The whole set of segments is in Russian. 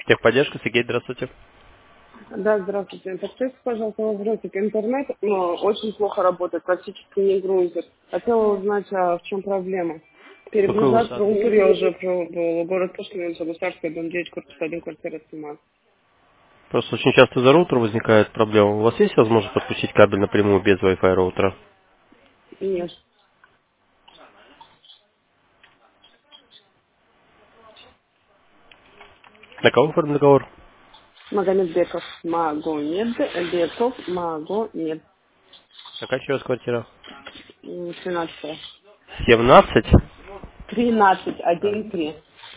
Техподдержка, Сергей, здравствуйте. Да, здравствуйте. Подскажите, пожалуйста, вопросик. Интернет очень плохо работает, практически не грузит. Хотела узнать, а в чем проблема. Какой у вас Перегружать адрес? роутер я уже пробовала. Город Пушкин, улица Гусарская, дом 9, корпус 1, квартира 17. Просто очень часто за роутер возникает проблема. У вас есть возможность подключить кабель напрямую без Wi-Fi роутера? Нет. На кого оформлен договор? Магомедбеков. Магомедбеков. Магомед. Какая еще раз квартира? 13. 17. 13. А. 1, 3.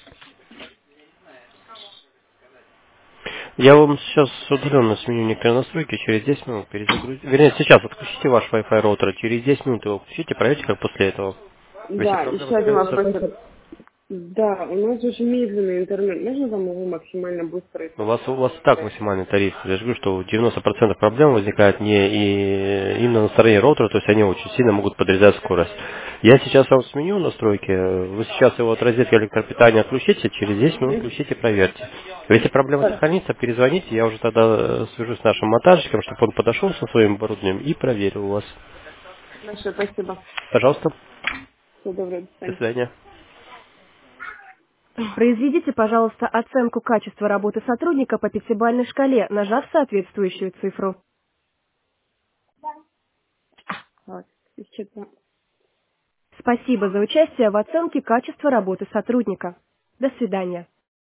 Я вам сейчас удаленно сменю некоторые настройки, через 10 минут перезагрузите. Вернее, сейчас отключите ваш Wi-Fi роутер, через 10 минут его включите, проверьте, как после этого. Если Да, проблема еще один сохранится, вопрос. Да, у нас очень медленный интернет. Можно там его максимально быстрый? у вас и так максимальный тариф. Я же говорю, что 90% проблем возникает не именно на стороне роутера, то есть они очень сильно могут подрезать скорость. Я сейчас вам сменю настройки, вы сейчас его от розетки электропитания отключите, через 10 минут Мгм. включите, проверьте. Если проблема сохранится, перезвоните, я уже тогда свяжусь с нашим монтажником, чтобы он подошел со своим оборудованием и проверил у вас. Хорошо, спасибо. Пожалуйста, Всего доброго, до до свидания. свидания. Произведите, пожалуйста, оценку качества работы сотрудника по пятибалльной шкале, нажав соответствующую цифру. Вот. Исчерпано. Спасибо за участие в оценке качества работы сотрудника. До свидания.